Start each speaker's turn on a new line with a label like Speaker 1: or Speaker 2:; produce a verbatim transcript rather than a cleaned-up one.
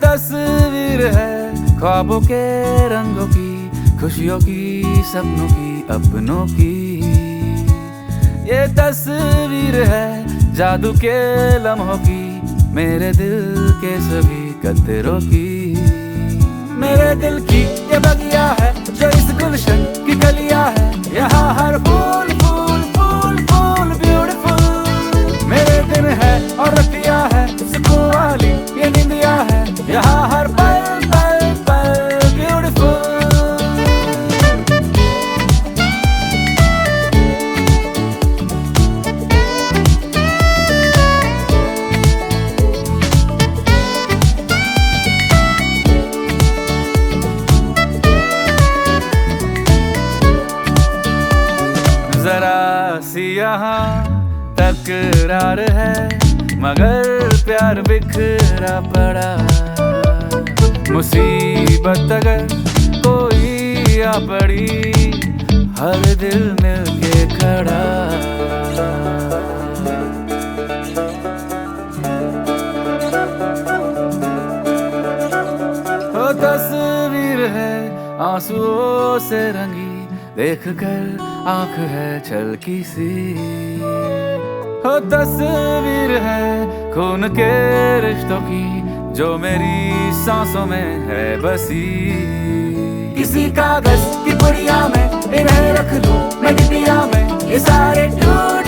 Speaker 1: तस्वीर है ख्वाबों के रंगों की, खुशियों की, सपनों की, अपनों की। ये तस्वीर है जादू के लम्हों की, मेरे दिल के सभी कतरों की। मेरे दिल की ये बगिया है जो इस गुलशन की गलियां है, यहाँ हर फूल फूल फूल फूल ब्यूटीफुल। मेरे दिन है और रतिया है सुकून वाली ये नींदिया है, यहाँ हर पल पल पल ब्यूटीफुल। जरा सी यहाँ तकरार है, मगर प्यार बिखरा पड़ा। मुसीबत अगर कोई आ पड़ी, हर दिल मिलके खड़ा। ओ तस्वीर है आंसुओं से रंगी, देख कर आंख है छलकी सी। हो तस्वीर है खून के रिश्तों की, जो मेरी सांसों में है बसी। किसी कागज की पुड़िया में इन्हें रख लूं मैं डिबिया में, ये सारे टूट